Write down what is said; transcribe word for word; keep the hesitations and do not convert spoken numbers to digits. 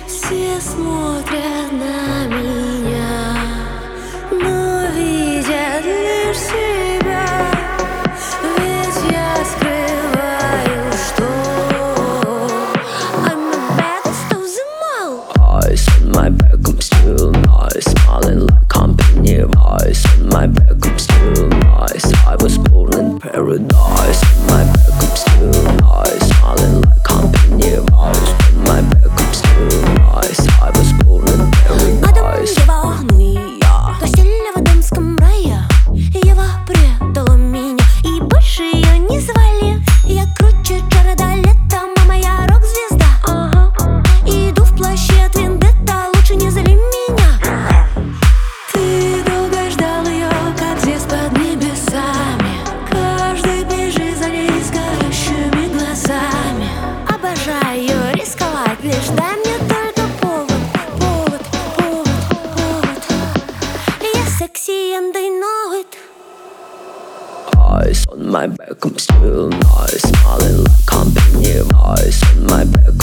Все смотрят на меня, но видят лишь себя. Ведь я скрываю, что I'm the baddest of them all. Eyes on my back, I'm still nice, smiling like company. Eyes on my back, I'm still nice. I was born in paradise. On my back, I'm still nice, smiling like company. Eyes on my back, I'm still nice. I was born in paradise. Адам его, ну и я гостили в эдемском рае. Ева предала меня, и больше ее не звали. Я круче Джареда Лето, мама, я рок-звезда. Ага. Иду в плаще от Вендетта, лучше не зли меня. Ты долго ждал ее, как здесь под небесами. Каждый бежит за ней с горящими глазами. Обожаю рисковать, лишь дай мне только повод, повод, повод, повод. Я секси and they know it. Eyes on my back, I'm still nice, smiling like company. Eyes on my back,